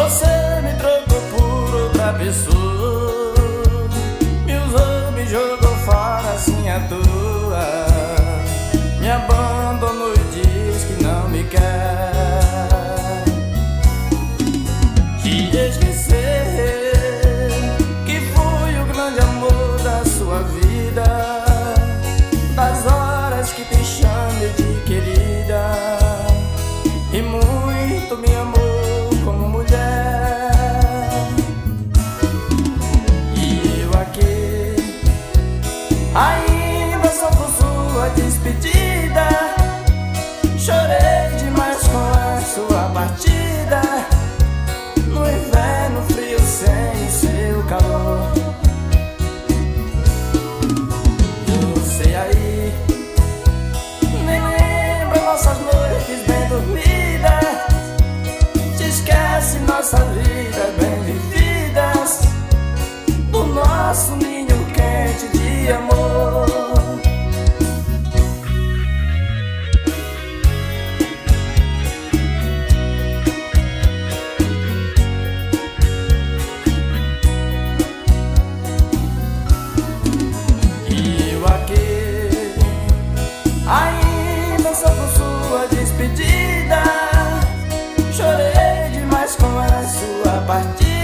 Você me trocou por outra pessoa, me usou, me jogou fora assim à toa, me abandonou e diz que não me quer. Te esquecer que fui o grande amor da sua vida, das horas que te chame de querida, e muito me amou como mulher. E eu aqui ainda só por sua despedida, chorei demais com a sua partida, no inverno frio sem o seu calor. Você aí nem lembra nossas noites bem dormidas, te esquece nossas vidas bem vividas, do nosso ninho quente de amor. E eu aqui ainda só por sua despedida, chorei demais com a sua partida,